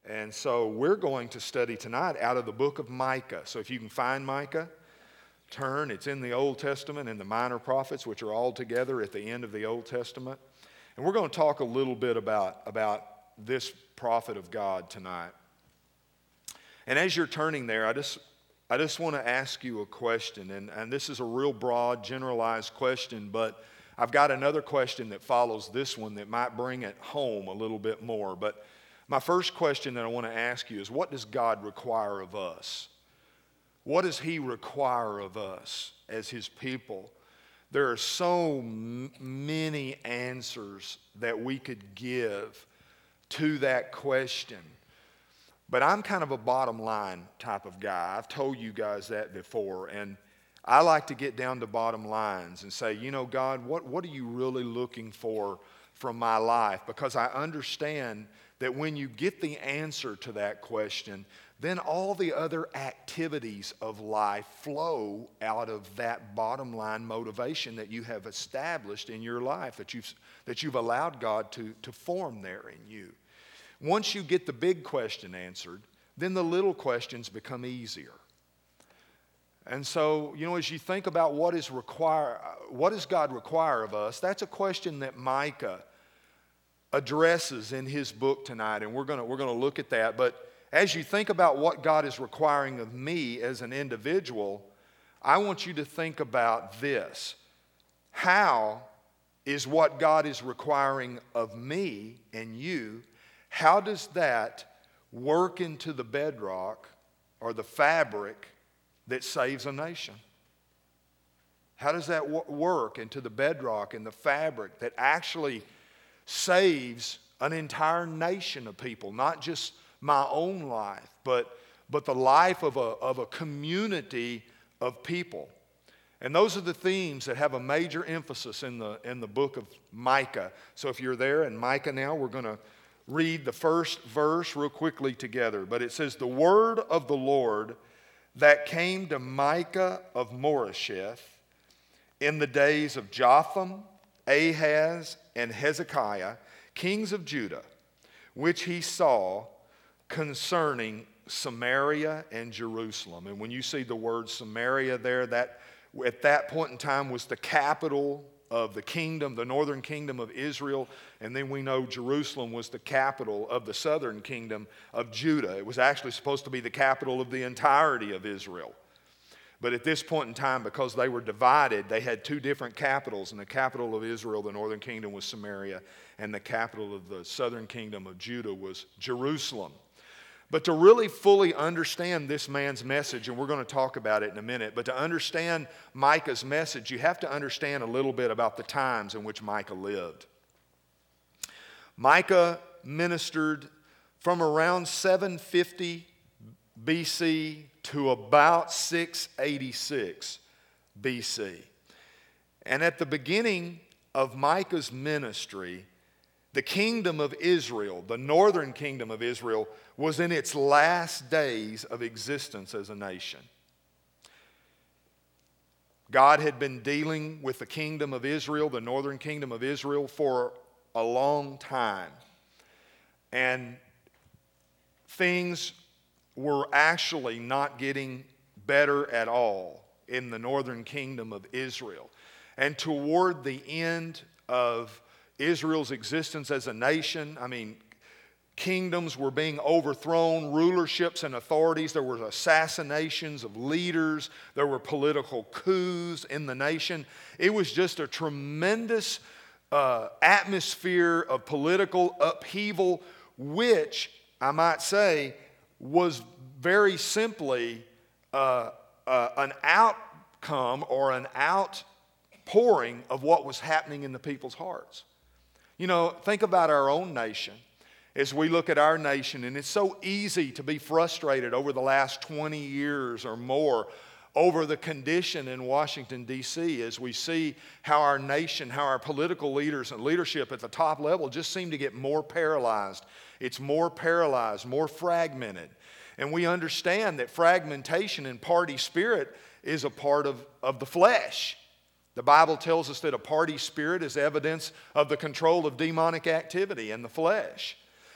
And so we're going to study tonight out of the book of Micah. So if you can find Micah, turn. It's in the Old Testament and the minor prophets, which are all together at the end of the Old Testament. And we're going to talk a little bit about this prophet of God tonight. And as you're turning there, I just want to ask you a question. And this is a real broad, generalized question, but I've got another question that follows this one that might bring it home a little bit more. But my first question that I want to ask you is, what does God require of us? What does He require of us as His people? There are so many answers that we could give to that question. But I'm kind of a bottom line type of guy. I've told you guys that before. And I like to get down to bottom lines and say, you know, God, what are you really looking for from my life? Because I understand that when you get the answer to that question, then all the other activities of life flow out of that bottom line motivation that you have established in your life, that you've allowed God to form there in you. Once you get the big question answered, then the little questions become easier. And so, you know, as you think about what does God require of us, that's a question that Micah addresses in his book tonight, and we're going to look at that. But as you think about what God is requiring of me as an individual, I want you to think about this. How is what God is requiring of me and you, how does that work into the bedrock or the fabric that saves a nation? How does that work into the bedrock and the fabric that actually saves an entire nation of people, not just my own life, but the life of a community of people? And those are the themes that have a major emphasis in the book of Micah. So if you're there in Micah now, we're going to read the first verse real quickly together. But it says, "The word of the Lord that came to Micah of Moresheth in the days of Jotham, Ahaz, and Hezekiah, kings of Judah, which he saw concerning Samaria and Jerusalem." And when you see the word Samaria there, that at that point in time was the capital of the kingdom, the northern kingdom of Israel. And then we know Jerusalem was the capital of the southern kingdom of Judah. It was actually supposed to be the capital of the entirety of Israel. But at this point in time, because they were divided, they had two different capitals. And the capital of Israel, the northern kingdom, was Samaria. And the capital of the southern kingdom of Judah was Jerusalem. But to really fully understand this man's message, and we're going to talk about it in a minute, but to understand Micah's message, you have to understand a little bit about the times in which Micah lived. Micah ministered from around 750 BC to about 686 BC. And at the beginning of Micah's ministry, the kingdom of Israel, the northern kingdom of Israel, was in its last days of existence as a nation. God had been dealing with the kingdom of Israel, the northern kingdom of Israel, for a long time. And things were actually not getting better at all in the northern kingdom of Israel. And toward the end of Israel's existence as a nation, kingdoms were being overthrown, rulerships and authorities. There were assassinations of leaders. There were political coups in the nation. It was just a tremendous atmosphere of political upheaval, which, I might say, was very simply an outcome or an outpouring of what was happening in the people's hearts. You know, think about our own nation. As we look at our nation, and it's so easy to be frustrated over the last 20 years or more over the condition in Washington, D.C., as we see how our nation, how our political leaders and leadership at the top level just seem to get more paralyzed. It's more paralyzed, more fragmented. And we understand that fragmentation and party spirit is a part of the flesh. The Bible tells us that a party spirit is evidence of the control of demonic activity in the flesh.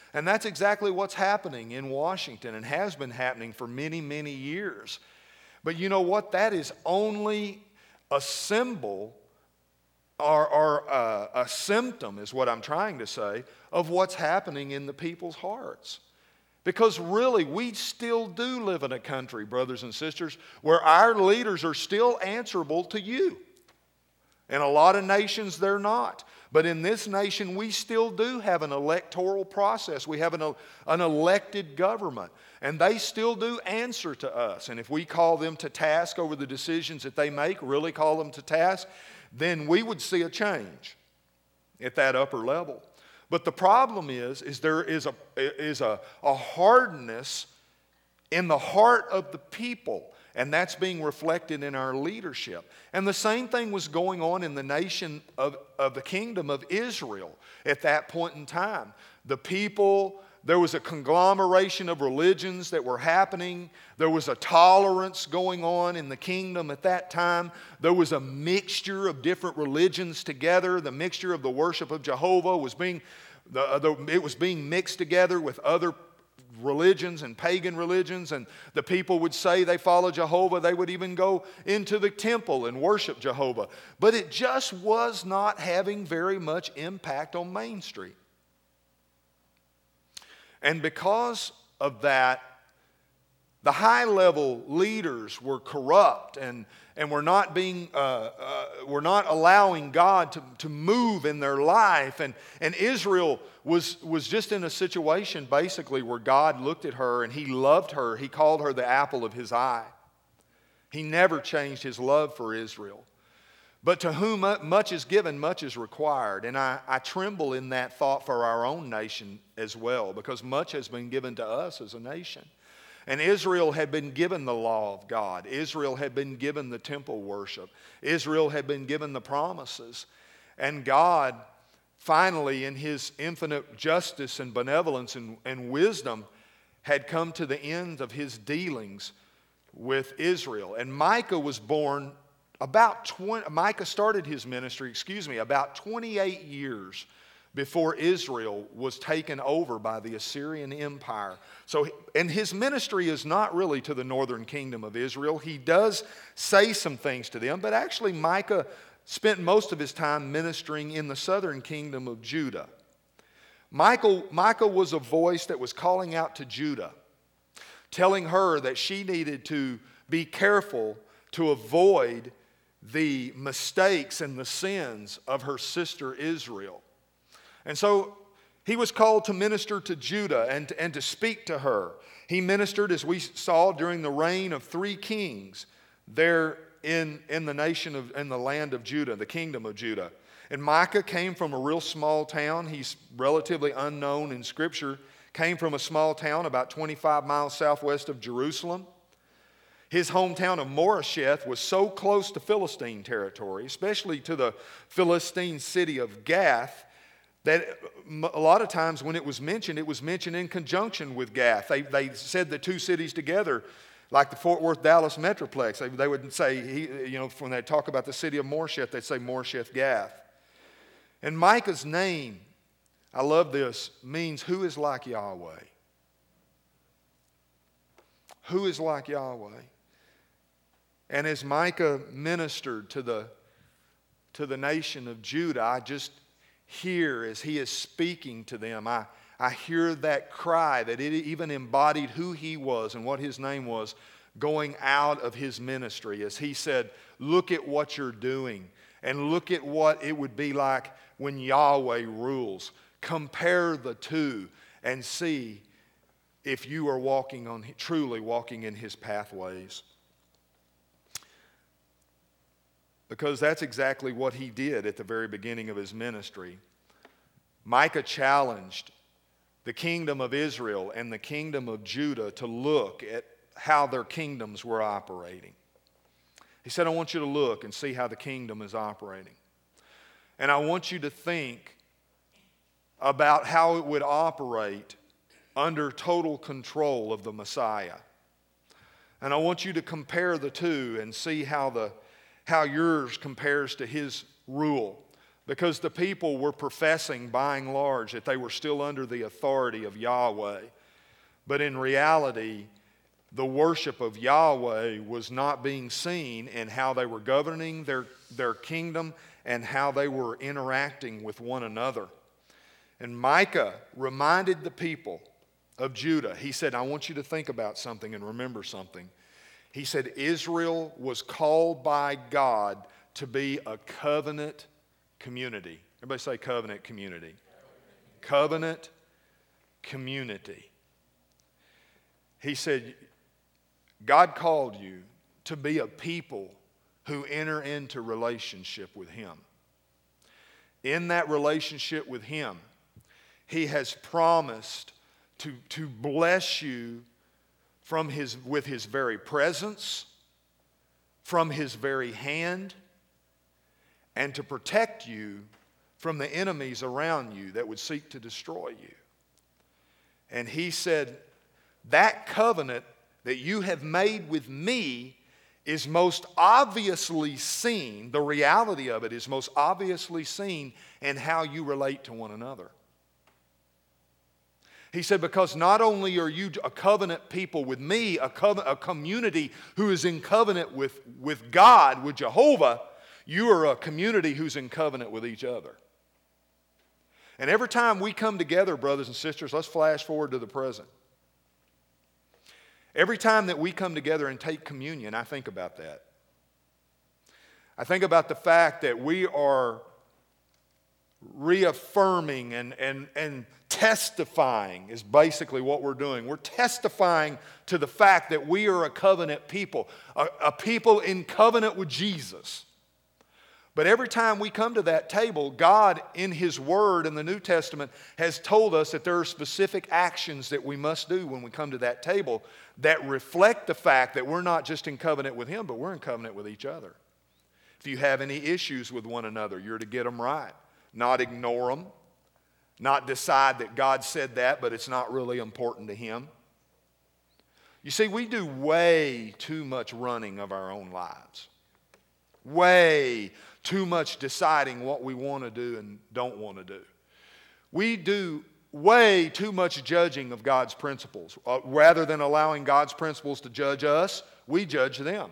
And that's exactly what's happening in Washington and has been happening for many, many years. But you know what? That is only a symbol or a symptom, is what I'm trying to say, of what's happening in the people's hearts. Because really, we still do live in a country, brothers and sisters, where our leaders are still answerable to you. In a lot of nations, they're not. But in this nation, we still do have an electoral process. We have an elected government. And they still do answer to us. And if we call them to task over the decisions that they make, really call them to task, then we would see a change at that upper level. But the problem is there is a hardness in the heart of the people, and that's being reflected in our leadership. And the same thing was going on in the nation of the kingdom of Israel at that point in time. The people, there was a conglomeration of religions that were happening. There was a tolerance going on in the kingdom at that time. There was a mixture of different religions together. The mixture of the worship of Jehovah was being mixed together with other religions and pagan religions, and the people would say they follow Jehovah. They would even go into the temple and worship Jehovah. But it just was not having very much impact on Main Street. And because of that, the high-level leaders were corrupt and were not allowing God to move in their life. And Israel was just in a situation basically where God looked at her and He loved her. He called her the apple of His eye. He never changed His love for Israel. But to whom much is given, much is required. And I tremble in that thought for our own nation as well, because much has been given to us as a nation. And Israel had been given the law of God. Israel had been given the temple worship. Israel had been given the promises. And God, finally, in His infinite justice and benevolence and wisdom, had come to the end of His dealings with Israel. And Micah was born Micah started his ministry, about 28 years before Israel was taken over by the Assyrian Empire. And his ministry is not really to the northern kingdom of Israel. He does say some things to them, but actually Micah spent most of his time ministering in the southern kingdom of Judah. Micah was a voice that was calling out to Judah, telling her that she needed to be careful to avoid the mistakes and the sins of her sister Israel. And so he was called to minister to Judah and to speak to her. He ministered, as we saw, during the reign of 3 kings there in the land of Judah, the kingdom of Judah. And Micah came from a real small town. He's relatively unknown in Scripture. Came from a small town about 25 miles southwest of Jerusalem. His hometown of Moresheth was so close to Philistine territory, especially to the Philistine city of Gath, that a lot of times when it was mentioned in conjunction with Gath. They said the two cities together, like the Fort Worth Dallas Metroplex. They would say, when they talk about the city of Moresheth, they'd say Moresheth Gath. And Micah's name, I love this, means who is like Yahweh. Who is like Yahweh? And as Micah ministered to the nation of Judah, I just hear, as he is speaking to them, I hear that cry that it even embodied who he was and what his name was going out of his ministry. As he said, look at what you're doing and look at what it would be like when Yahweh rules. Compare the two and see if you are truly walking in His pathways. Because that's exactly what he did at the very beginning of his ministry. Micah challenged the kingdom of Israel and the kingdom of Judah to look at how their kingdoms were operating. He said, I want you to look and see how the kingdom is operating. And I want you to think about how it would operate under total control of the Messiah. And I want you to compare the two and see how yours compares to His rule. because the people were professing by and large that they were still under the authority of Yahweh. But in reality, the worship of Yahweh was not being seen in how they were governing their kingdom and how they were interacting with one another. And Micah reminded the people of Judah. He said, I want you to think about something and remember something. He said, Israel was called by God to be a covenant community. Everybody say covenant community. Covenant community. He said, God called you to be a people who enter into relationship with Him. In that relationship with Him, He has promised to bless you with His very presence, from His very hand, and to protect you from the enemies around you that would seek to destroy you. And He said, that covenant that you have made with me is most obviously seen, the reality of it is most obviously seen in how you relate to one another. He said, because not only are you a covenant people with me, a community who is in covenant with God, with Jehovah, you are a community who's in covenant with each other. And every time we come together, brothers and sisters, let's flash forward to the present. Every time that we come together and take communion, I think about that. I think about the fact that we are reaffirming and testifying is basically what we're doing. We're testifying to the fact that we are a covenant people, a people in covenant with Jesus. But every time we come to that table, God in His Word in the New Testament has told us that there are specific actions that we must do when we come to that table that reflect the fact that we're not just in covenant with Him, but we're in covenant with each other. If you have any issues with one another, you're to get them right, not ignore them, not decide that God said that, but it's not really important to Him. You see, we do way too much running of our own lives. Way too much deciding what we want to do and don't want to do. We do way too much judging of God's principles. Rather than allowing God's principles to judge us, we judge them.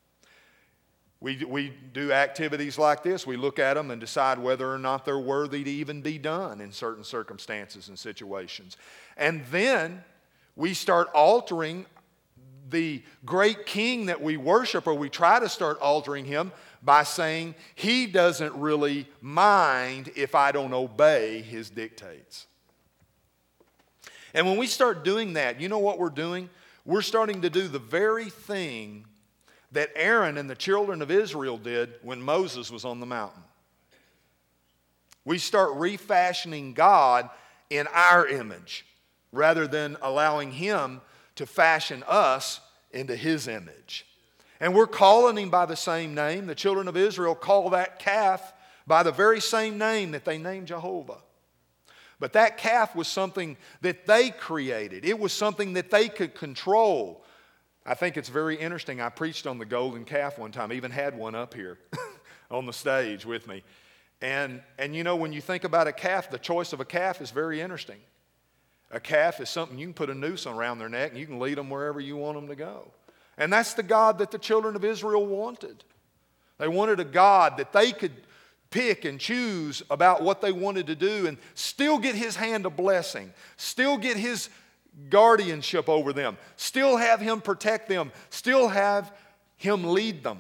We do activities like this. We look at them and decide whether or not they're worthy to even be done in certain circumstances and situations. And then we start altering the great King that we worship, or we try to start altering Him by saying He doesn't really mind if I don't obey His dictates. And when we start doing that, you know what we're doing? We're starting to do the very thing that Aaron and the children of Israel did when Moses was on the mountain. We start refashioning God in our image rather than allowing Him to fashion us into His image. And we're calling Him by the same name. The children of Israel call that calf by the very same name that they named Jehovah. But that calf was something that they created. It was something that they could control. I think it's very interesting. I preached on the golden calf one time. I even had one up here on the stage with me. And you know, when you think about a calf, the choice of a calf is very interesting. A calf is something you can put a noose around their neck and you can lead them wherever you want them to go. And that's the God that the children of Israel wanted. They wanted a God that they could pick and choose about what they wanted to do and still get His hand of blessing, still get His guardianship over them, still have Him protect them, still have Him lead them.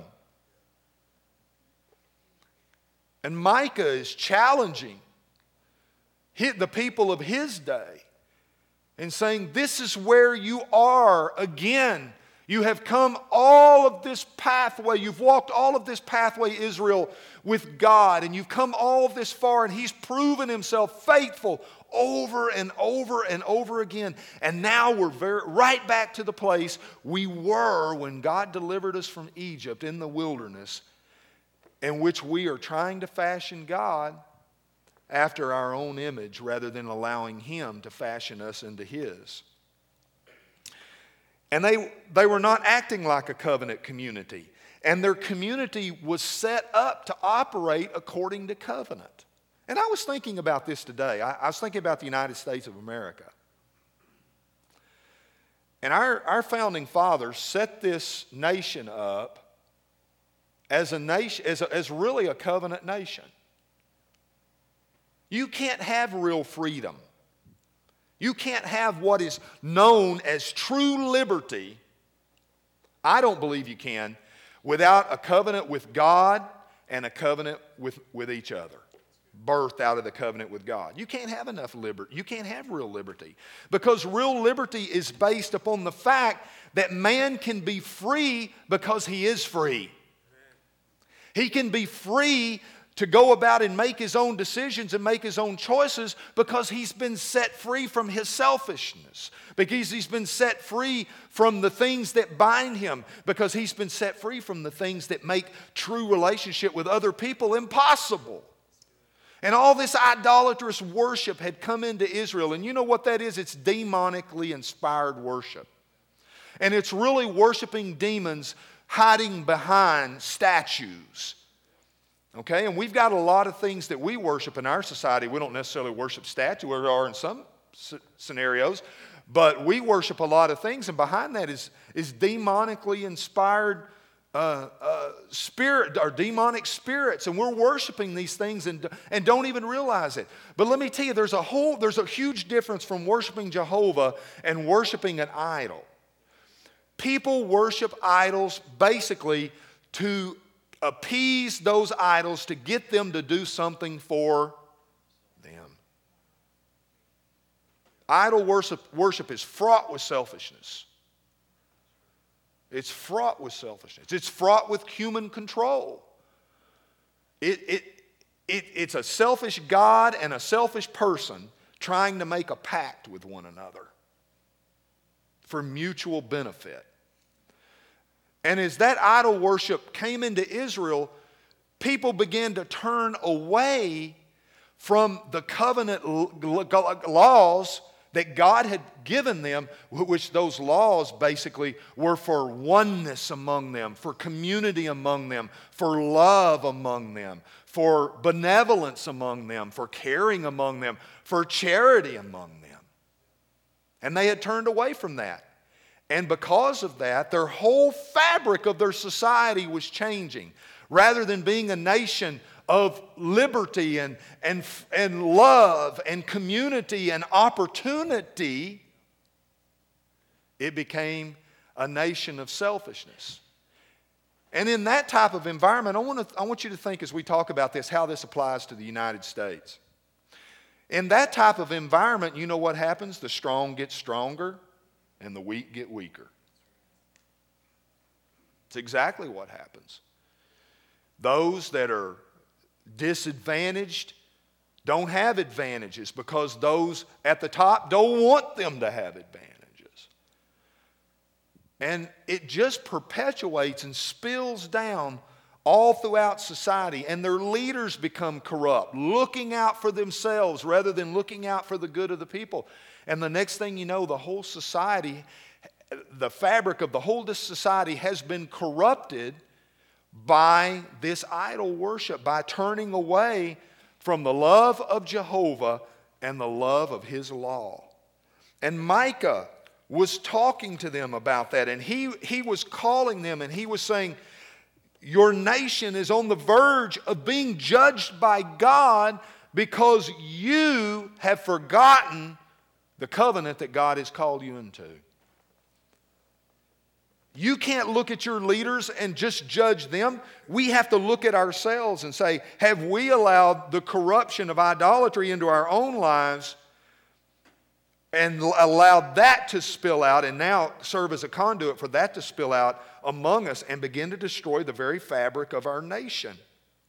And Micah is challenging the people of his day and saying, this is where you are again. You have come all of this pathway. You've walked all of this pathway, Israel, with God. And you've come all of this far, and He's proven Himself faithful over and over and over again. And now we're right back to the place we were when God delivered us from Egypt in the wilderness, in which we are trying to fashion God after our own image rather than allowing Him to fashion us into His. And they were not acting like a covenant community. And their community was set up to operate according to covenant. And I was thinking about this today. I was thinking about the United States of America. And our founding fathers set this nation up as a nation, as really a covenant nation. You can't have real freedom. You can't have what is known as true liberty. I don't believe you can without a covenant with God and a covenant with each other. Birthed out of the covenant with God. You can't have enough liberty. You can't have real liberty. Because real liberty is based upon the fact that man can be free because he is free. He can be free to go about and make his own decisions and make his own choices because he's been set free from his selfishness. Because he's been set free from the things that bind him. Because he's been set free from the things that make true relationship with other people impossible. And all this idolatrous worship had come into Israel. And you know what that is? It's demonically inspired worship. And it's really worshiping demons hiding behind statues. Okay? And we've got a lot of things that we worship in our society. We don't necessarily worship statues, or in some scenarios. But we worship a lot of things. And behind that is demonically inspired spirit or demonic spirits, and we're worshiping these things and don't even realize it. But let me tell you, there's a huge difference from worshiping Jehovah and worshiping an idol. People worship idols basically to appease those idols, to get them to do something for them. Idol worship is fraught with selfishness. It's fraught with selfishness. It's fraught with human control. It's a selfish God and a selfish person trying to make a pact with one another for mutual benefit. And as that idol worship came into Israel, people began to turn away from the covenant laws that God had given them, which those laws basically were for oneness among them, for community among them, for love among them, for benevolence among them, for caring among them, for charity among them. And they had turned away from that. And because of that, their whole fabric of their society was changing. Rather than being a nation of liberty and love and community and opportunity, it became a nation of selfishness. And in that type of environment, I want you to think, as we talk about this, how this applies to the United States. In that type of environment, you know what happens? The strong get stronger and the weak get weaker. It's exactly what happens. Those that are disadvantaged don't have advantages because those at the top don't want them to have advantages. And it just perpetuates and spills down all throughout society, and their leaders become corrupt, looking out for themselves rather than looking out for the good of the people. And the next thing you know, the whole society, the fabric of the whole society has been corrupted by this idol worship, by turning away from the love of Jehovah and the love of His law. And Micah was talking to them about that, and he was calling them, and he was saying, your nation is on the verge of being judged by God because you have forgotten the covenant that God has called you into. You can't look at your leaders and just judge them. We have to look at ourselves and say, have we allowed the corruption of idolatry into our own lives and allowed that to spill out and now serve as a conduit for that to spill out among us and begin to destroy the very fabric of our nation?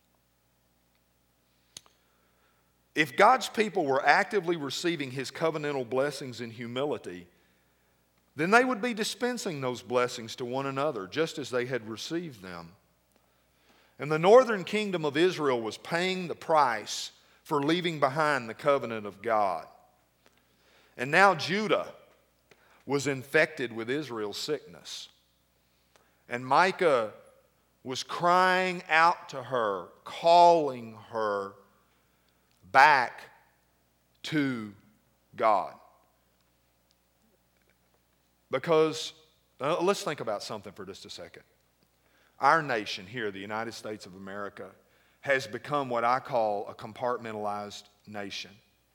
If God's people were actively receiving His covenantal blessings in humility, then they would be dispensing those blessings to one another, just as they had received them. And the northern kingdom of Israel was paying the price for leaving behind the covenant of God. And now Judah was infected with Israel's sickness. And Micah was crying out to her, calling her back to God. Because, let's think about something for just a second. Our nation here, the United States of America, has become what I call a compartmentalized nation.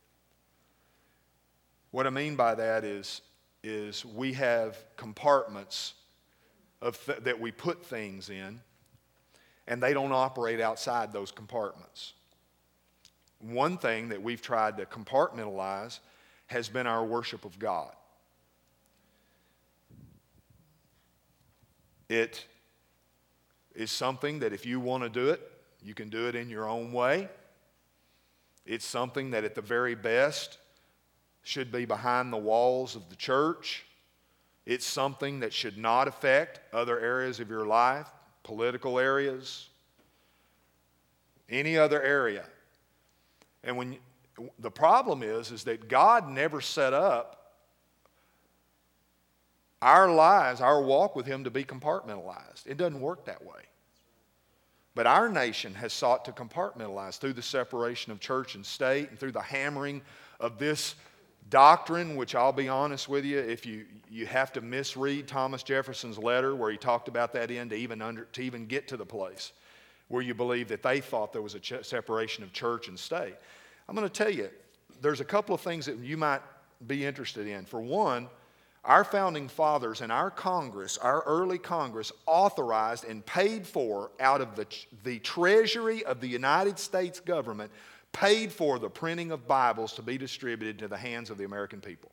What I mean by that is we have compartments that we put things in, and they don't operate outside those compartments. One thing that we've tried to compartmentalize has been our worship of God. It is something that if you want to do it, you can do it in your own way. It's something that at the very best should be behind the walls of the church. It's something that should not affect other areas of your life, political areas, any other area. And the problem is that God never set up our lives, our walk with Him to be compartmentalized. It doesn't work that way. But our nation has sought to compartmentalize through the separation of church and state and through the hammering of this doctrine, which I'll be honest with you, if you have to misread Thomas Jefferson's letter where he talked about that to even get to the place where you believe that they thought there was a separation of church and state. I'm going to tell you, there's a couple of things that you might be interested in. For one, our founding fathers and our Congress, our early Congress, authorized and paid for out of the treasury of the United States government, paid for the printing of Bibles to be distributed to the hands of the American people.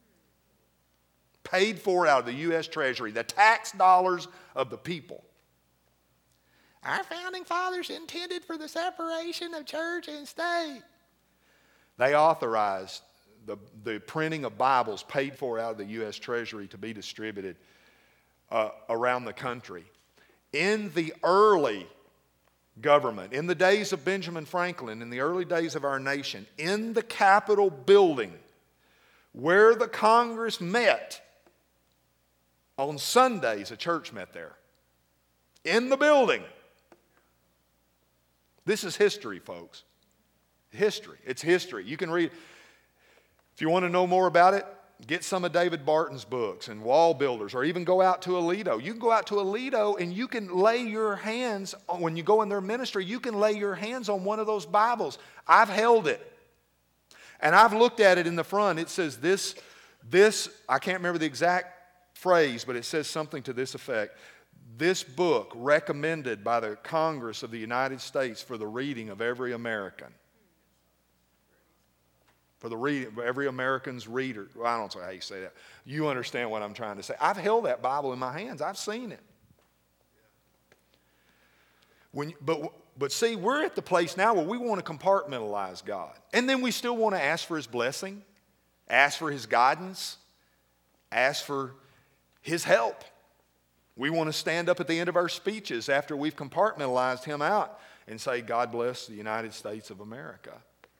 Paid for out of the U.S. Treasury, the tax dollars of the people. Our founding fathers intended for the separation of church and state. They authorized the printing of Bibles paid for out of the U.S. Treasury to be distributed around the country. In the early government, in the days of Benjamin Franklin, in the early days of our nation, in the Capitol building where the Congress met, on Sundays a church met there. In the building. This is history, folks. History. It's history. You can read. If you want to know more about it, get some of David Barton's books and Wall Builders, or even go out to Aledo. You can go out to Aledo and you can lay your hands, when you go in their ministry, you can lay your hands on one of those Bibles. I've held it. And I've looked at it in the front. It says this, I can't remember the exact phrase, but it says something to this effect. This book recommended by the Congress of the United States for the reading of every American. For the reading, every American's reader. Well, I don't know how you say that. You understand what I'm trying to say. I've held that Bible in my hands. I've seen it. But see, we're at the place now where we want to compartmentalize God. And then we still want to ask for His blessing, ask for His guidance, ask for His help. We want to stand up at the end of our speeches after we've compartmentalized Him out and say, God bless the United States of America.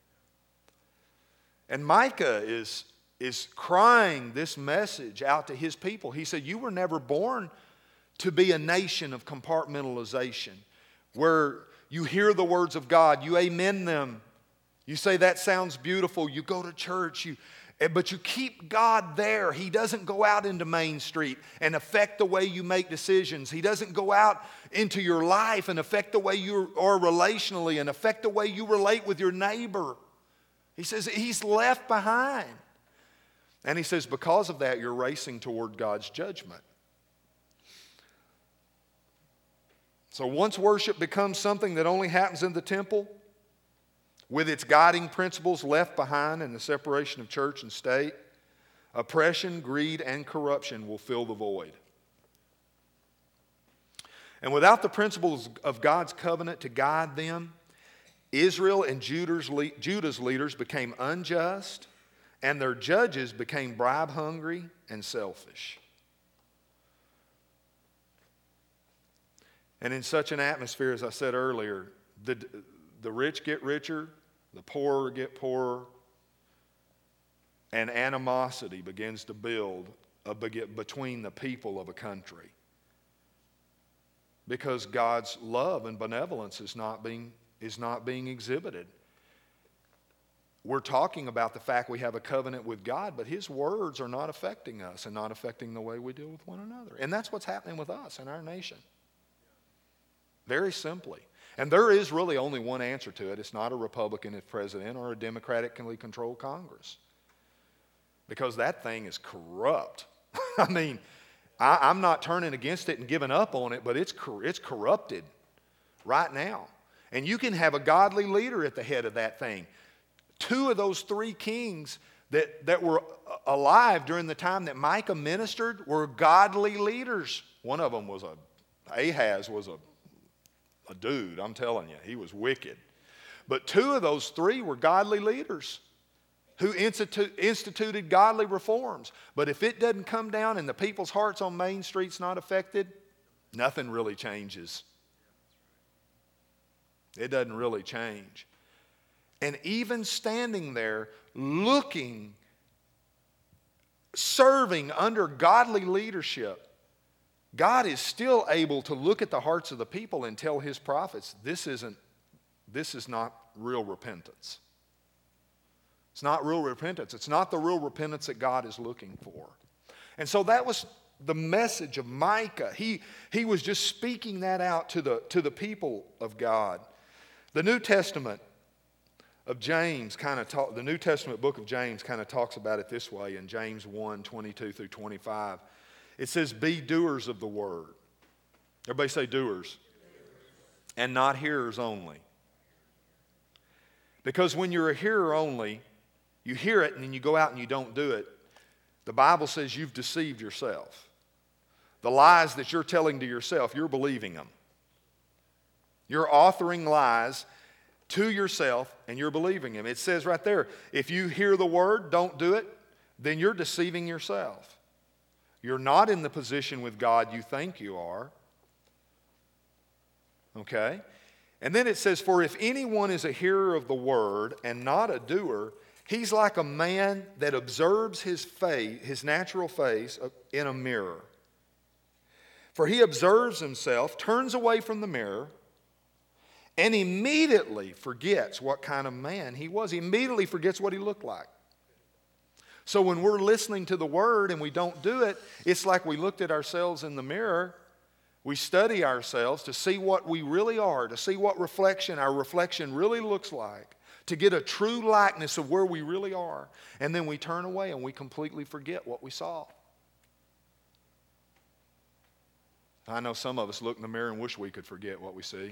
And Micah is crying this message out to his people. He said, you were never born to be a nation of compartmentalization where you hear the words of God, you amen them, you say that sounds beautiful, you go to church, but you keep God there. He doesn't go out into Main Street and affect the way you make decisions. He doesn't go out into your life and affect the way you are relationally and affect the way you relate with your neighbor. He says He's left behind. And He says because of that, you're racing toward God's judgment. So once worship becomes something that only happens in the temple, with its guiding principles left behind in the separation of church and state, oppression, greed, and corruption will fill the void. And without the principles of God's covenant to guide them, Israel and Judah's leaders became unjust, and their judges became bribe-hungry and selfish. And in such an atmosphere, as I said earlier, the rich get richer, the poor get poorer, and animosity begins to build between the people of a country. Because God's love and benevolence is not being exhibited. we're talking about the fact we have a covenant with God, but His words are not affecting us and not affecting the way we deal with one another. And that's what's happening with us in our nation. Very simply. And there is really only one answer to it. It's not a Republican as president or a Democratically controlled Congress. Because that thing is corrupt. I mean, I'm not turning against it and giving up on it, but it's corrupted right now. And you can have a godly leader at the head of that thing. 2 of those 3 kings that were alive during the time that Micah ministered were godly leaders. One of them was Ahaz was a dude, I'm telling you. He was wicked. But 2 of those 3 were godly leaders who instituted godly reforms. But if it doesn't come down and the people's hearts on Main Street's not affected, nothing really changes. It doesn't really change. And even standing there, looking, serving under godly leadership, God is still able to look at the hearts of the people and tell His prophets, this is not real repentance. It's not real repentance. It's not the real repentance that God is looking for. And so that was the message of Micah. He was just speaking that out to the people of God. The New Testament of James the New Testament book of James kind of talks about it this way in James 1, 22 through 25. It says, be doers of the word. Everybody say doers. And not hearers only. Because when you're a hearer only, you hear it and then you go out and you don't do it. The Bible says you've deceived yourself. The lies that you're telling to yourself, you're believing them. You're authoring lies to yourself and you're believing them. It says right there, if you hear the word, don't do it, then you're deceiving yourself. You're not in the position with God you think you are. Okay? And then it says, for if anyone is a hearer of the word and not a doer, he's like a man that observes his face, his natural face in a mirror. For he observes himself, turns away from the mirror, and immediately forgets what kind of man he was. He immediately forgets what he looked like. So when we're listening to the word and we don't do it, it's like we looked at ourselves in the mirror. We study ourselves to see what we really are, to see what our reflection really looks like, to get a true likeness of where we really are. And then we turn away and we completely forget what we saw. I know some of us look in the mirror and wish we could forget what we see.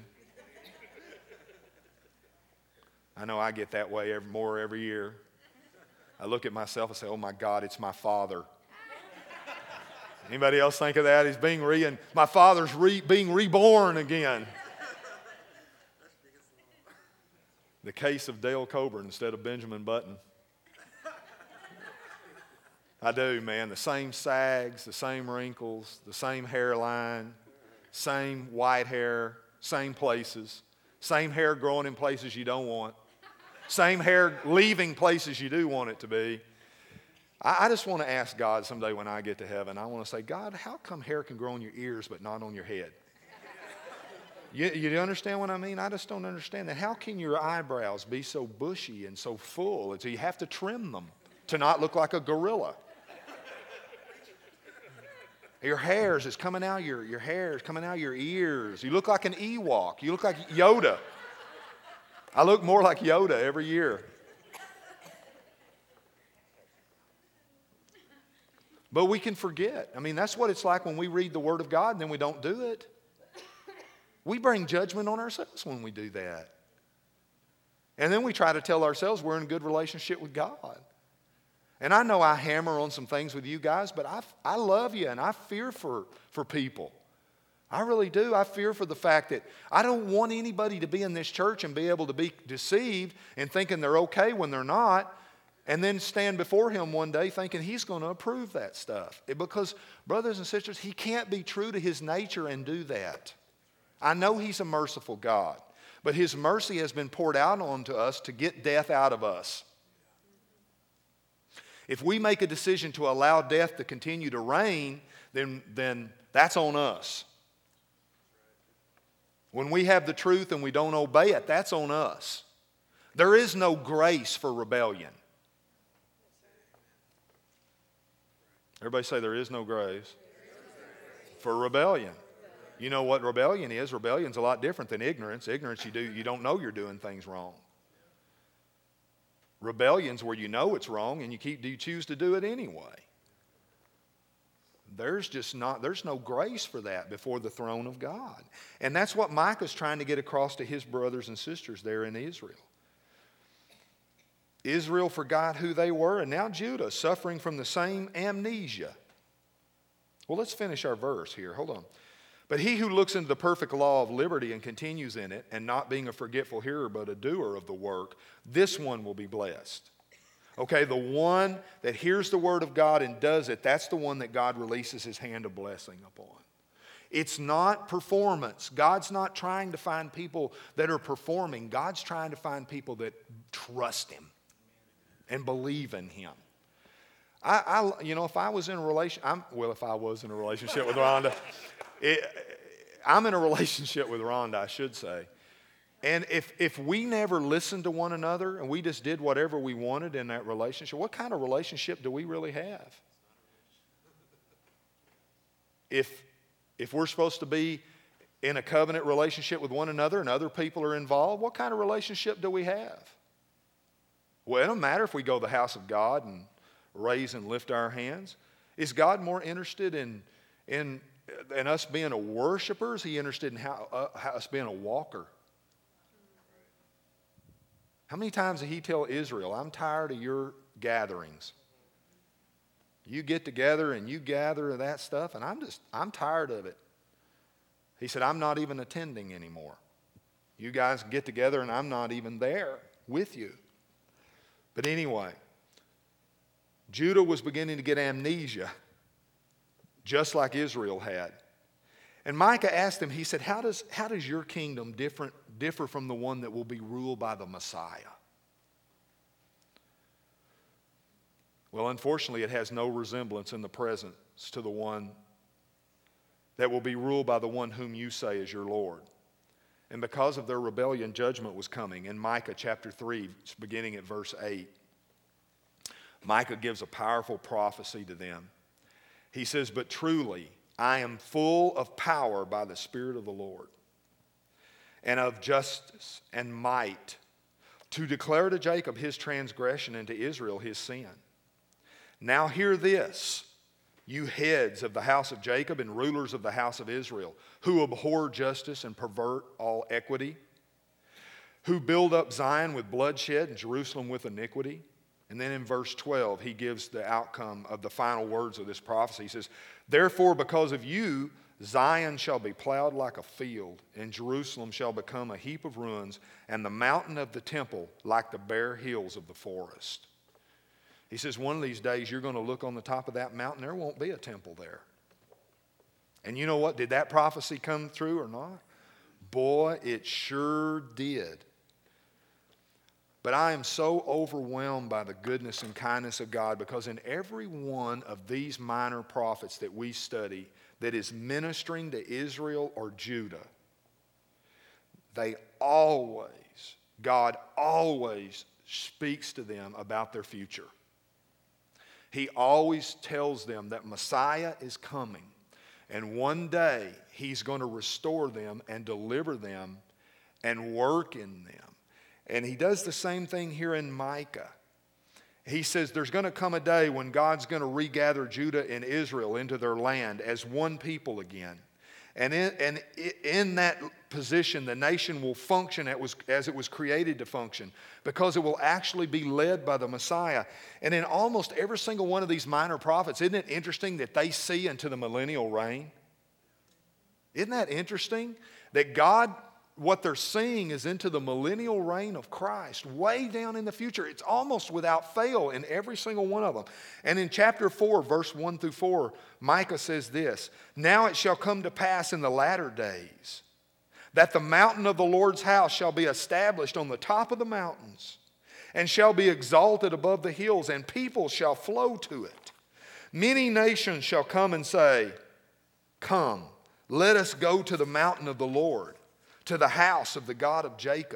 I know I get that way more every year. I look at myself and say, oh my God, it's my father. Anybody else think of that? He's my father's being reborn again. The case of Dale Coburn instead of Benjamin Button. I do, man. The same sags, the same wrinkles, the same hairline, same white hair, same places, same hair growing in places you don't want, same hair leaving places you do want it to be. I just want to ask God someday when I get to heaven, I want to say, God, how come hair can grow on your ears but not on your head? You understand what I mean? I just don't understand that. How can your eyebrows be so bushy and so full that you have to trim them to not look like a gorilla? Your hair is coming out your hair is coming out your ears. You look like an Ewok. You look like Yoda. I look more like Yoda every year. But we can forget. I mean, that's what it's like when we read the Word of God and then we don't do it. We bring judgment on ourselves when we do that. And then we try to tell ourselves we're in a good relationship with God. And I know I hammer on some things with you guys, but I love you and I fear for people. I really do. I fear for the fact that I don't want anybody to be in this church and be able to be deceived and thinking they're okay when they're not, and then stand before Him one day thinking He's going to approve that stuff. Because, brothers and sisters, He can't be true to His nature and do that. I know He's a merciful God, but His mercy has been poured out onto us to get death out of us. If we make a decision to allow death to continue to reign, then that's on us. When we have the truth and we don't obey it, that's on us. There is no grace for rebellion. Everybody say there is no grace for rebellion. You know what rebellion is? Rebellion's a lot different than ignorance. Ignorance, you don't know you're doing things wrong. Rebellion's where you know it's wrong and you choose to do it anyway. There's no grace for that before the throne of God. And that's what Micah's trying to get across to his brothers and sisters there in Israel. Israel forgot who they were, and now Judah suffering from the same amnesia. Well, let's finish our verse here. Hold on. But he who looks into the perfect law of liberty and continues in it, and not being a forgetful hearer but a doer of the work, this one will be blessed. Okay, the one that hears the word of God and does it, that's the one that God releases his hand of blessing upon. It's not performance. God's not trying to find people that are performing. God's trying to find people that trust him and believe in him. If I was in a relationship with Rhonda, I'm in a relationship with Rhonda, I should say. And if we never listened to one another and we just did whatever we wanted in that relationship, what kind of relationship do we really have? If we're supposed to be in a covenant relationship with one another and other people are involved, what kind of relationship do we have? Well, it don't matter if we go to the house of God and raise and lift our hands. Is God more interested in us being a worshiper? Is he interested in how us being a walker? How many times did he tell Israel, I'm tired of your gatherings? You get together and you gather that stuff, and I'm tired of it. He said, I'm not even attending anymore. You guys get together and I'm not even there with you. But anyway, Judah was beginning to get amnesia, just like Israel had. And Micah asked him, he said, how does your kingdom differ from the one that will be ruled by the Messiah? Well, unfortunately, it has no resemblance in the presence to the one that will be ruled by the one whom you say is your Lord. And because of their rebellion, judgment was coming. In Micah chapter 3, beginning at verse 8, Micah gives a powerful prophecy to them. He says, but truly, I am full of power by the Spirit of the Lord, and of justice and might, to declare to Jacob his transgression and to Israel his sin. Now hear this, you heads of the house of Jacob and rulers of the house of Israel, who abhor justice and pervert all equity, who build up Zion with bloodshed and Jerusalem with iniquity. And then in verse 12, he gives the outcome of the final words of this prophecy. He says, therefore, because of you, Zion shall be plowed like a field, and Jerusalem shall become a heap of ruins, and the mountain of the temple like the bare hills of the forest. He says, one of these days you're going to look on the top of that mountain, there won't be a temple there. And you know what? Did that prophecy come true or not? Boy, it sure did. But I am so overwhelmed by the goodness and kindness of God, because in every one of these minor prophets that we study that is ministering to Israel or Judah, God always speaks to them about their future. He always tells them that Messiah is coming, and one day he's going to restore them and deliver them and work in them. And he does the same thing here in Micah. He says there's going to come a day when God's going to regather Judah and Israel into their land as one people again. And in that position, the nation will function as it was created to function, because it will actually be led by the Messiah. And in almost every single one of these minor prophets, isn't it interesting that they see into the millennial reign? Isn't that interesting? That God, what they're seeing is into the millennial reign of Christ, way down in the future. It's almost without fail in every single one of them. And in chapter 4, verse 1 through 4, Micah says this, now it shall come to pass in the latter days that the mountain of the Lord's house shall be established on the top of the mountains, and shall be exalted above the hills, and people shall flow to it. Many nations shall come and say, come, let us go to the mountain of the Lord, to the house of the God of Jacob.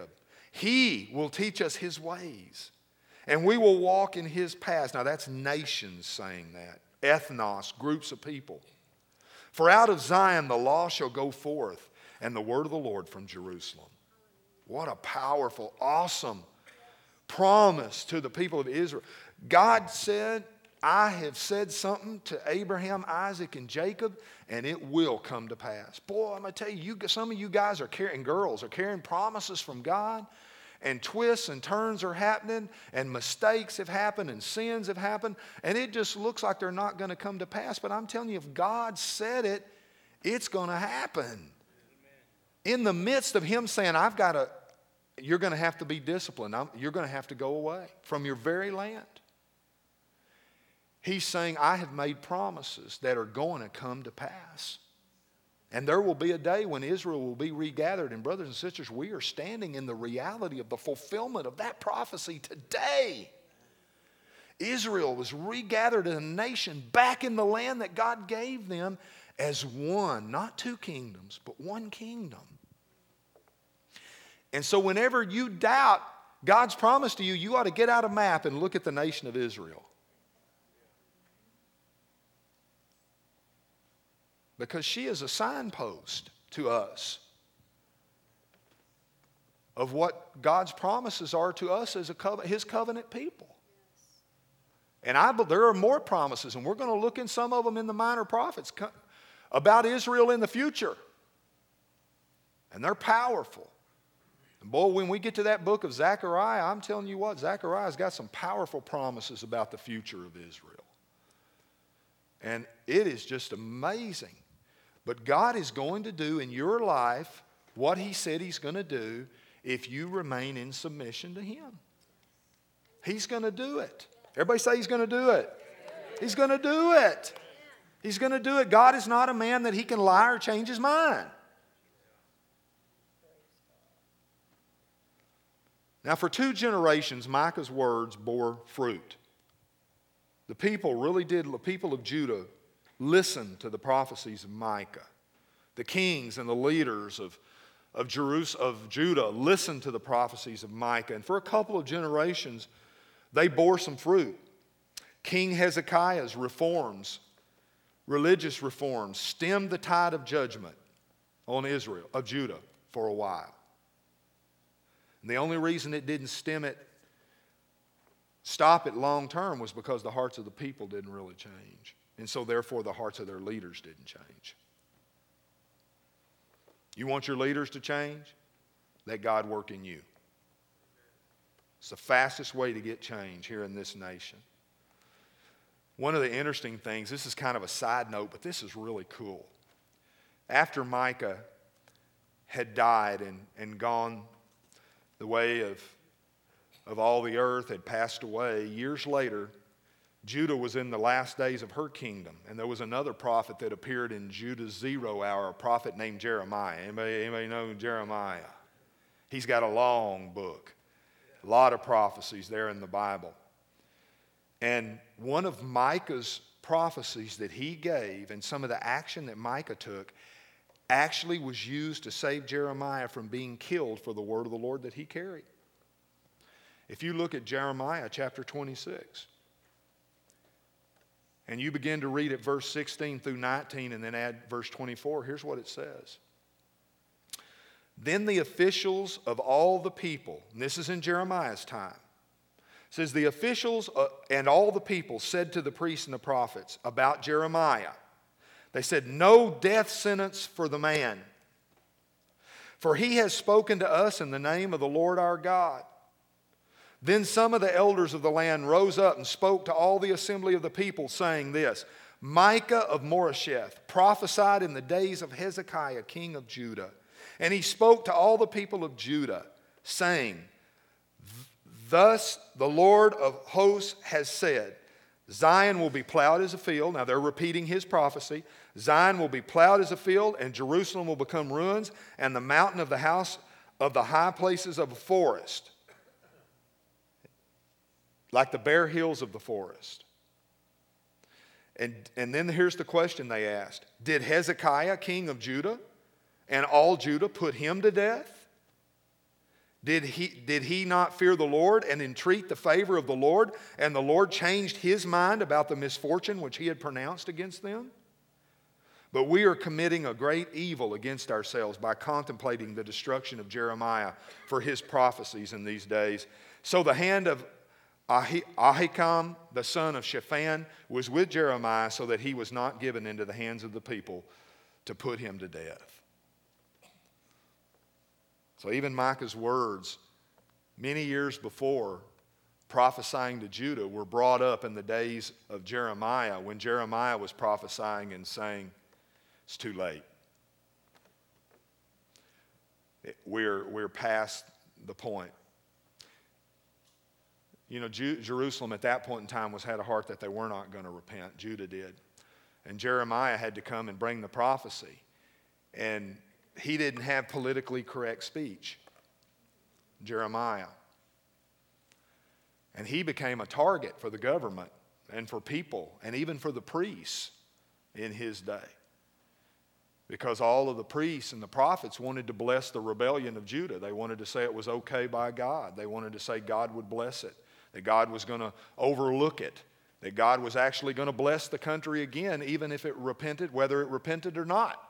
He will teach us his ways, and we will walk in his paths. Now that's nations saying that. Ethnos, groups of people. For out of Zion the law shall go forth, and the word of the Lord from Jerusalem. What a powerful, awesome promise to the people of Israel. God said, I have said something to Abraham, Isaac, and Jacob, and it will come to pass. Boy, I'm going to tell you, some of you guys are carrying, girls are carrying promises from God, and twists and turns are happening, and mistakes have happened, and sins have happened, and it just looks like they're not going to come to pass. But I'm telling you, if God said it, it's going to happen. Amen. In the midst of him saying, you're going to have to be disciplined. You're going to have to go away from your very land. He's saying, I have made promises that are going to come to pass. And there will be a day when Israel will be regathered. And brothers and sisters, we are standing in the reality of the fulfillment of that prophecy today. Israel was regathered as a nation back in the land that God gave them as one, not two kingdoms, but one kingdom. And so whenever you doubt God's promise to you, you ought to get out a map and look at the nation of Israel. Because she is a signpost to us of what God's promises are to us as his covenant people. And there are more promises, and we're going to look in some of them in the minor prophets about Israel in the future. And they're powerful. And boy, when we get to that book of Zechariah, I'm telling you what, Zechariah's got some powerful promises about the future of Israel. And it is just amazing. But God is going to do in your life what he said he's going to do if you remain in submission to him. He's going to do it. Everybody say he's going to do it. He's going to do it. He's going to do it. God is not a man that he can lie or change his mind. Now, for 2 generations, Micah's words bore fruit. The people of Judah listened to the prophecies of Micah. The kings and the leaders of Judah listened to the prophecies of Micah. And for a couple of generations, they bore some fruit. King Hezekiah's reforms, religious reforms, stemmed the tide of judgment on Judah for a while. And the only reason it didn't stop it long term was because the hearts of the people didn't really change. And so therefore the hearts of their leaders didn't change. You want your leaders to change? Let God work in you. It's the fastest way to get change here in this nation. One of the interesting things, this is kind of a side note, but this is really cool. After Micah had died and gone the way of all the earth, had passed away, years later, Judah was in the last days of her kingdom. And there was another prophet that appeared in Judah's 0 hour, a prophet named Jeremiah. Anybody know Jeremiah? He's got a long book. A lot of prophecies there in the Bible. And one of Micah's prophecies that he gave and some of the action that Micah took actually was used to save Jeremiah from being killed for the word of the Lord that he carried. If you look at Jeremiah chapter 26, and you begin to read at verse 16 through 19 and then add verse 24, here's what it says. Then the officials of all the people, and this is in Jeremiah's time, it says the officials and all the people said to the priests and the prophets about Jeremiah, they said, no death sentence for the man, for he has spoken to us in the name of the Lord our God. Then some of the elders of the land rose up and spoke to all the assembly of the people, saying this, Micah of Moresheth prophesied in the days of Hezekiah, king of Judah. And he spoke to all the people of Judah, saying, thus the Lord of hosts has said, Zion will be plowed as a field. Now they're repeating his prophecy. Zion will be plowed as a field, and Jerusalem will become ruins, and the mountain of the house of the high places of a forest, like the bare hills of the forest. And then here's the question they asked. Did Hezekiah, king of Judah, and all Judah put him to death? Did he not fear the Lord and entreat the favor of the Lord, and the Lord changed his mind about the misfortune which he had pronounced against them? But we are committing a great evil against ourselves by contemplating the destruction of Jeremiah for his prophecies in these days. So the hand of Ahikam, the son of Shaphan, was with Jeremiah so that he was not given into the hands of the people to put him to death. So even Micah's words many years before prophesying to Judah were brought up in the days of Jeremiah, when Jeremiah was prophesying and saying, it's too late. We're past the point. You know, Jerusalem at that point in time had a heart that they were not going to repent. Judah did. And Jeremiah had to come and bring the prophecy. And he didn't have politically correct speech, Jeremiah. And he became a target for the government and for people and even for the priests in his day. Because all of the priests and the prophets wanted to bless the rebellion of Judah. They wanted to say it was okay by God. They wanted to say God would bless it, that God was going to overlook it, that God was actually going to bless the country again, even if it repented, whether it repented or not.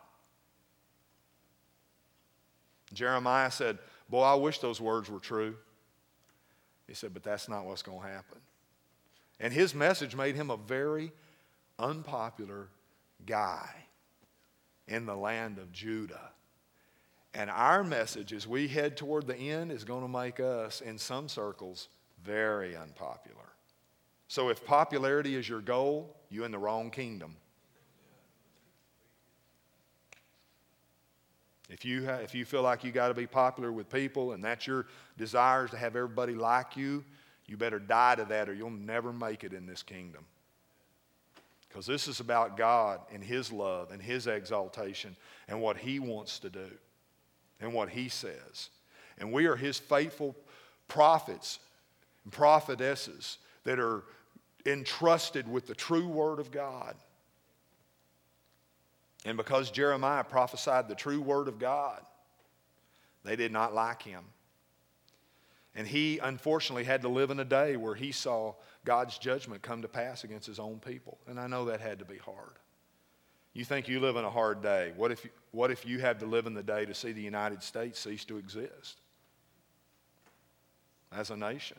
Jeremiah said, boy, I wish those words were true. He said, but that's not what's going to happen. And his message made him a very unpopular guy in the land of Judah. And our message as we head toward the end is going to make us, in some circles, very unpopular. So if popularity is your goal, you're in the wrong kingdom. If you feel like you got to be popular with people and that's your desires to have everybody like you, you better die to that or you'll never make it in this kingdom. Because this is about God and His love and His exaltation and what He wants to do and what He says. And we are His faithful prophets and prophetesses that are entrusted with the true Word of God. And because Jeremiah prophesied the true Word of God, they did not like him. And he, unfortunately, had to live in a day where he saw God's judgment come to pass against his own people. And I know that had to be hard. You think you live in a hard day. What if you had to live in the day to see the United States cease to exist as a nation?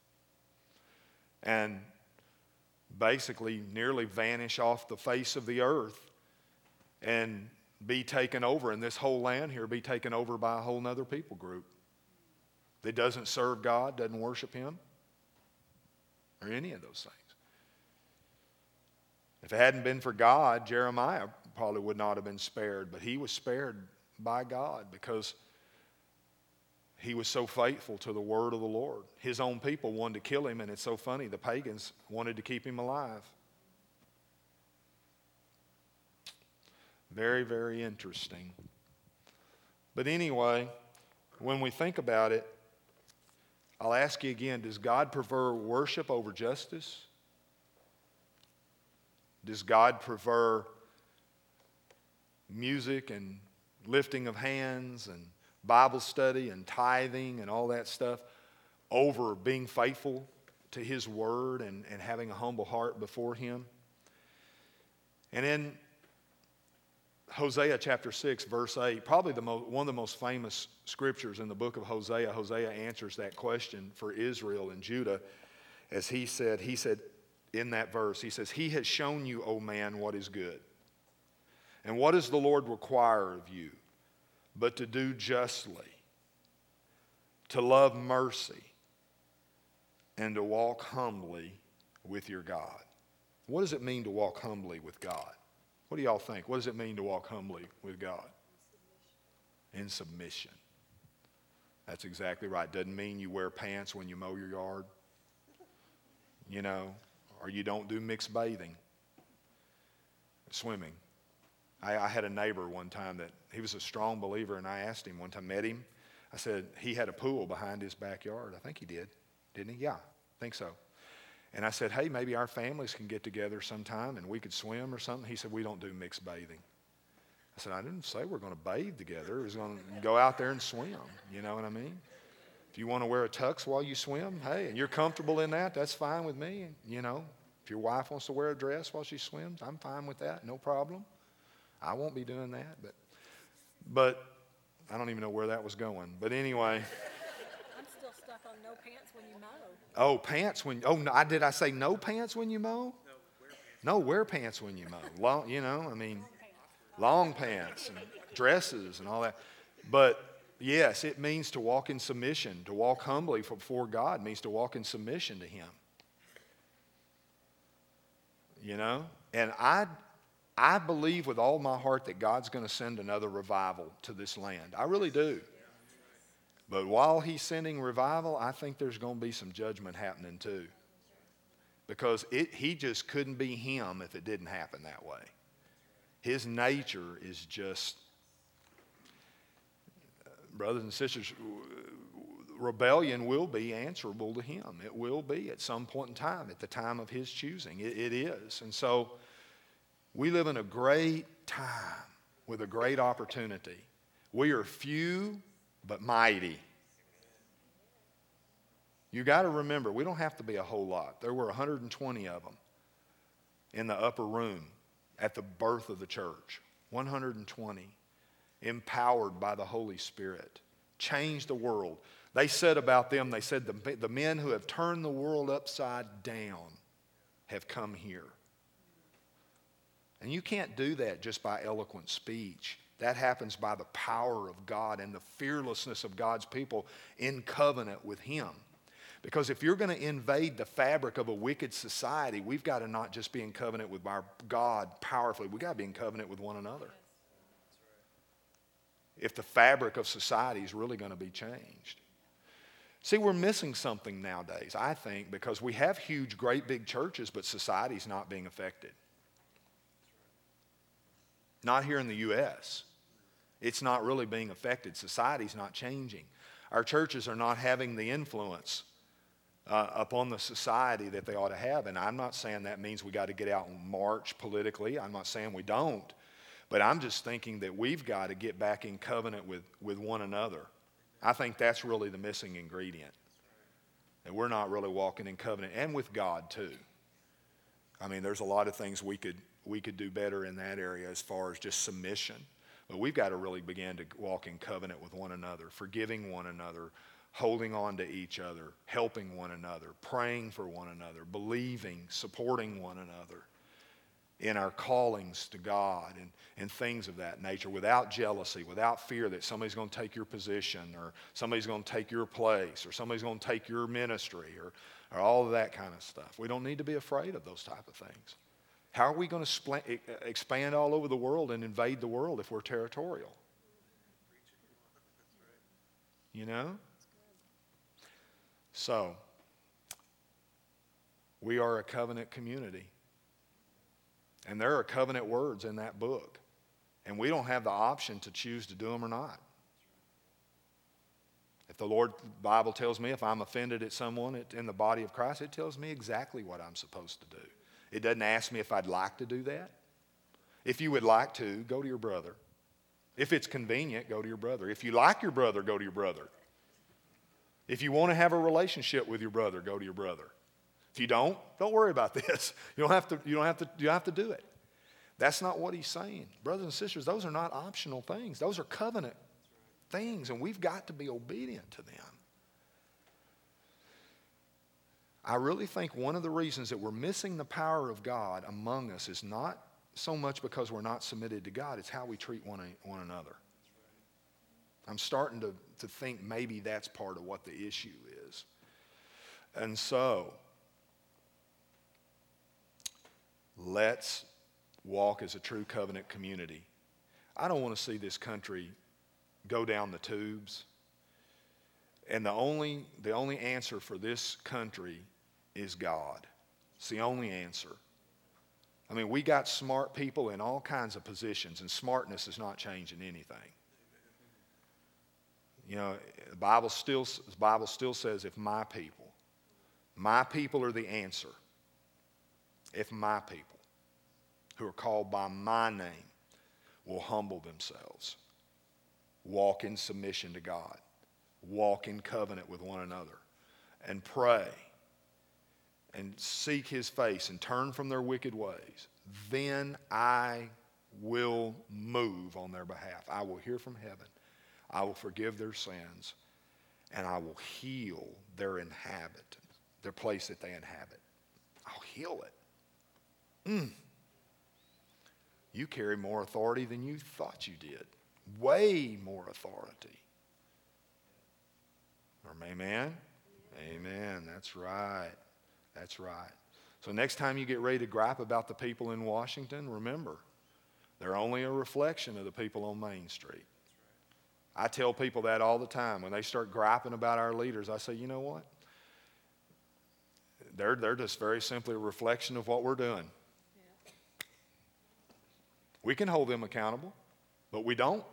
And basically nearly vanish off the face of the earth and be taken over, and this whole land here be taken over by a whole nother people group that doesn't serve God, doesn't worship Him, or any of those things. If it hadn't been for God, Jeremiah probably would not have been spared, but he was spared by God because he was so faithful to the word of the Lord. His own people wanted to kill him, and it's so funny, the pagans wanted to keep him alive. Very, very interesting. But anyway, when we think about it, I'll ask you again, does God prefer worship over justice? Does God prefer music and lifting of hands and Bible study and tithing and all that stuff over being faithful to His Word and having a humble heart before Him? And in Hosea chapter 6, verse 8, probably one of the most famous scriptures in the book of Hosea. Hosea answers that question for Israel and Judah as he said in that verse, he says, He has shown you, O man, what is good. And what does the Lord require of you? But to do justly, to love mercy, and to walk humbly with your God. What does it mean to walk humbly with God? What do y'all think? What does it mean to walk humbly with God? In submission. That's exactly right. Doesn't mean you wear pants when you mow your yard, you know, or you don't do mixed bathing, swimming. I had a neighbor one time that he was a strong believer, and I asked him one time, met him. I said, he had a pool behind his backyard. I think he did, didn't he? Yeah, I think so. And I said, hey, maybe our families can get together sometime and we could swim or something. He said, we don't do mixed bathing. I said, I didn't say we're going to bathe together. We're going to go out there and swim. You know what I mean? If you want to wear a tux while you swim, hey, and you're comfortable in that, that's fine with me. You know, if your wife wants to wear a dress while she swims, I'm fine with that, no problem. I won't be doing that, but I don't even know where that was going. But anyway. I'm still stuck on no pants when you mow. Oh, pants when, oh, no, did I say no pants when you mow? No, wear pants when you mow. Long, you know, I mean, long pants and dresses and all that. But yes, it means to walk in submission. To walk humbly before God means to walk in submission to Him. You know? And I believe with all my heart that God's going to send another revival to this land. I really do. But while He's sending revival, I think there's going to be some judgment happening too. Because He just couldn't be Him if it didn't happen that way. His nature is just, brothers and sisters, rebellion will be answerable to Him. It will be at some point in time, at the time of His choosing. It is. And so we live in a great time with a great opportunity. We are few but mighty. You got to remember, we don't have to be a whole lot. There were 120 of them in the upper room at the birth of the church. 120, empowered by the Holy Spirit, changed the world. They said about them, they said, the men who have turned the world upside down have come here. And you can't do that just by eloquent speech. That happens by the power of God and the fearlessness of God's people in covenant with Him. Because if you're going to invade the fabric of a wicked society, we've got to not just be in covenant with our God powerfully, we've got to be in covenant with one another. If the fabric of society is really going to be changed. See, we're missing something nowadays, I think, because we have huge, great big churches, but society's not being affected. Not here in the U.S. It's not really being affected. Society's not changing. Our churches are not having the influence upon the society that they ought to have. And I'm not saying that means we got to get out and march politically. I'm not saying we don't. But I'm just thinking that we've got to get back in covenant with one another. I think that's really the missing ingredient. That we're not really walking in covenant, and with God too. I mean, there's a lot of things we could do better in that area as far as just submission. But we've got to really begin to walk in covenant with one another, forgiving one another, holding on to each other, helping one another, praying for one another, believing, supporting one another in our callings to God and things of that nature, without jealousy, without fear that somebody's going to take your position, or somebody's going to take your place, or somebody's going to take your ministry, or all of that kind of stuff. We don't need to be afraid of those type of things. How are we going to expand all over the world and invade the world if we're territorial? You know? So, we are a covenant community. And there are covenant words in that book. And we don't have the option to choose to do them or not. If the Bible tells me if I'm offended at someone in the body of Christ, it tells me exactly what I'm supposed to do. It doesn't ask me if I'd like to do that. If you would like to, go to your brother. If it's convenient, go to your brother. If you like your brother, go to your brother. If you want to have a relationship with your brother, go to your brother. If you don't worry about this. You have to do it. That's not what he's saying. Brothers and sisters, those are not optional things. Those are covenant things, and we've got to be obedient to them. I really think one of the reasons that we're missing the power of God among us is not so much because we're not submitted to God, it's how we treat one another. I'm starting to think maybe that's part of what the issue is. And so, let's walk as a true covenant community. I don't want to see this country go down the tubes. And the only answer for this country is God. It's the only answer. I mean, we got smart people in all kinds of positions, and smartness is not changing anything. You know, the Bible still says, if my people are the answer. If my people, who are called by my name, will humble themselves, walk in submission to God, walk in covenant with one another and pray and seek his face and turn from their wicked ways, then I will move on their behalf. I will hear from heaven. I will forgive their sins, and I will heal their inhabitants, their place that they inhabit. I'll heal it. You carry more authority than you thought you did. Way more authority. Amen? Amen. That's right. That's right. So next time you get ready to gripe about the people in Washington, remember, they're only a reflection of the people on Main Street. I tell people that all the time. When they start griping about our leaders, I say, you know what? They're just very simply a reflection of what we're doing. Yeah. We can hold them accountable, but we don't.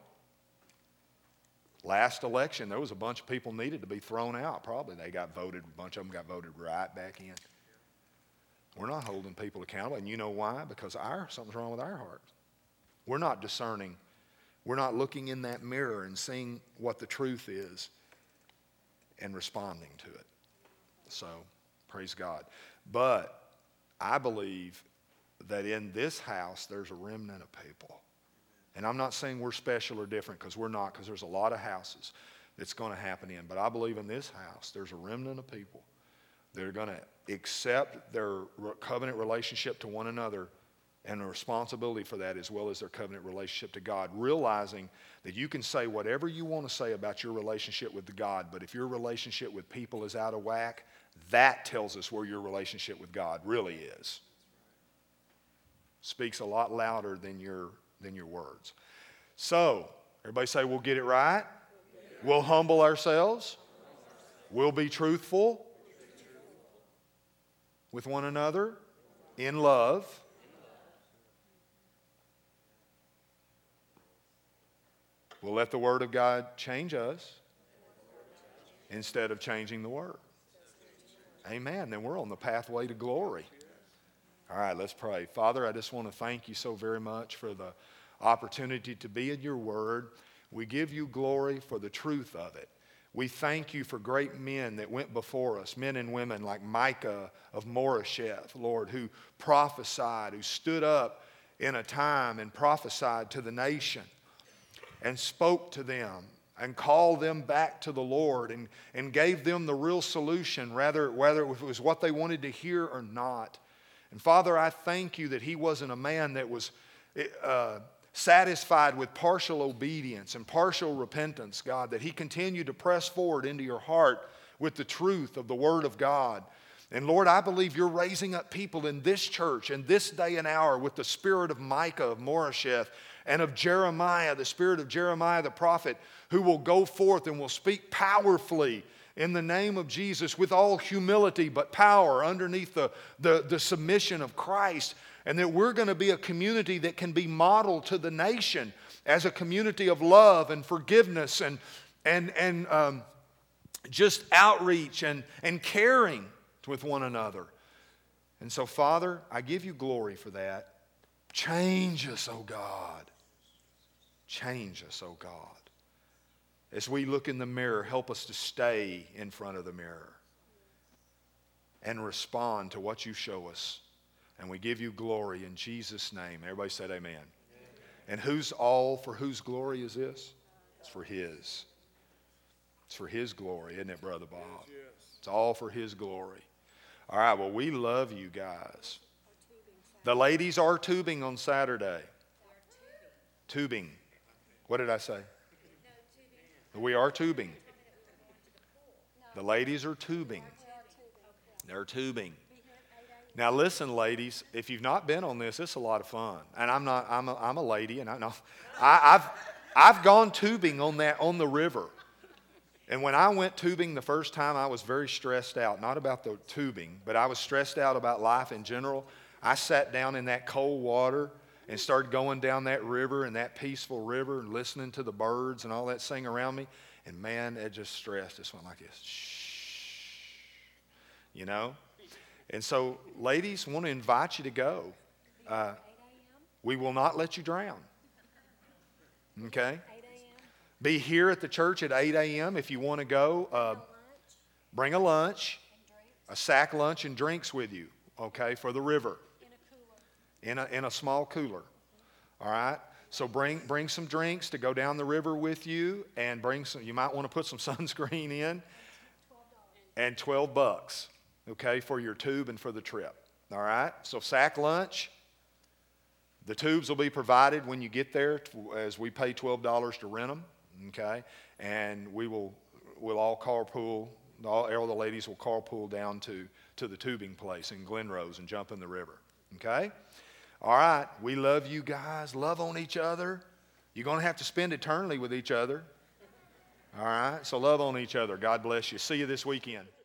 Last election, there was a bunch of people needed to be thrown out. Probably a bunch of them got voted right back in. We're not holding people accountable, and you know why? Because something's wrong with our hearts. We're not discerning. We're not looking in that mirror and seeing what the truth is and responding to it. So, praise God. But I believe that in this house, there's a remnant of people. And I'm not saying we're special or different, because we're not, because there's a lot of houses that's going to happen in. But I believe in this house, there's a remnant of people that are going to accept their covenant relationship to one another and the responsibility for that, as well as their covenant relationship to God, realizing that you can say whatever you want to say about your relationship with God, but if your relationship with people is out of whack, that tells us where your relationship with God really is. Speaks a lot louder than your words. So, everybody say, we'll get it right. We'll humble ourselves. We'll be truthful with one another in love. We'll let the Word of God change us instead of changing the Word. Amen. Then we're on the pathway to glory. All right, let's pray. Father, I just want to thank you so very much for the opportunity to be in your Word. We give you glory for the truth of it. We thank you for great men that went before us, men and women like Micah of Moresheth, Lord, who prophesied, who stood up in a time and prophesied to the nation and spoke to them and called them back to the Lord and gave them the real solution, whether it was what they wanted to hear or not. And Father, I thank you that he wasn't a man that was satisfied with partial obedience and partial repentance, God, that he continued to press forward into your heart with the truth of the Word of God. And Lord, I believe you're raising up people in this church in this day and hour with the spirit of Micah of Moresheth and of Jeremiah, the spirit of Jeremiah the prophet, who will go forth and will speak powerfully in the name of Jesus with all humility but power underneath the submission of Christ. And that we're going to be a community that can be modeled to the nation as a community of love and forgiveness and just outreach and caring with one another. And so, Father, I give you glory for that. Change us, oh God. Change us, oh God. As we look in the mirror, help us to stay in front of the mirror and respond to what you show us. And we give you glory in Jesus' name. Everybody said amen. Amen. And for whose glory is this? It's for his. It's for his glory, isn't it, Brother Bob? Yes. It's all for his glory. All right, well, we love you guys. The ladies are tubing on Saturday. Tubing. What did I say? We are tubing. The ladies are tubing. They're tubing. Now listen, ladies, if you've not been on this, it's a lot of fun. And I'm a lady, and I know I've gone tubing on the river. And when I went tubing the first time, I was very stressed out. Not about the tubing, but I was stressed out about life in general. I sat down in that cold water and started going down that river and that peaceful river and listening to the birds and all that sing around me. And man, it just stressed. Just went like this. Shh. You know? And so, ladies, I want to invite you to go. We will not let you drown. Okay? Be here at the church at 8 a.m. if you want to go. Bring a lunch, a sack lunch and drinks with you, okay, for the river. In a small cooler. All right? So bring some drinks to go down the river with you, and you might want to put some sunscreen in. And $12, okay, for your tube and for the trip. All right? So sack lunch. The tubes will be provided when you get there, as we pay $12 to rent them, okay? And we'll all carpool. All the ladies will carpool down to the tubing place in Glenrose and jump in the river, okay? All right, we love you guys. Love on each other. You're going to have to spend eternity with each other. All right, so love on each other. God bless you. See you this weekend.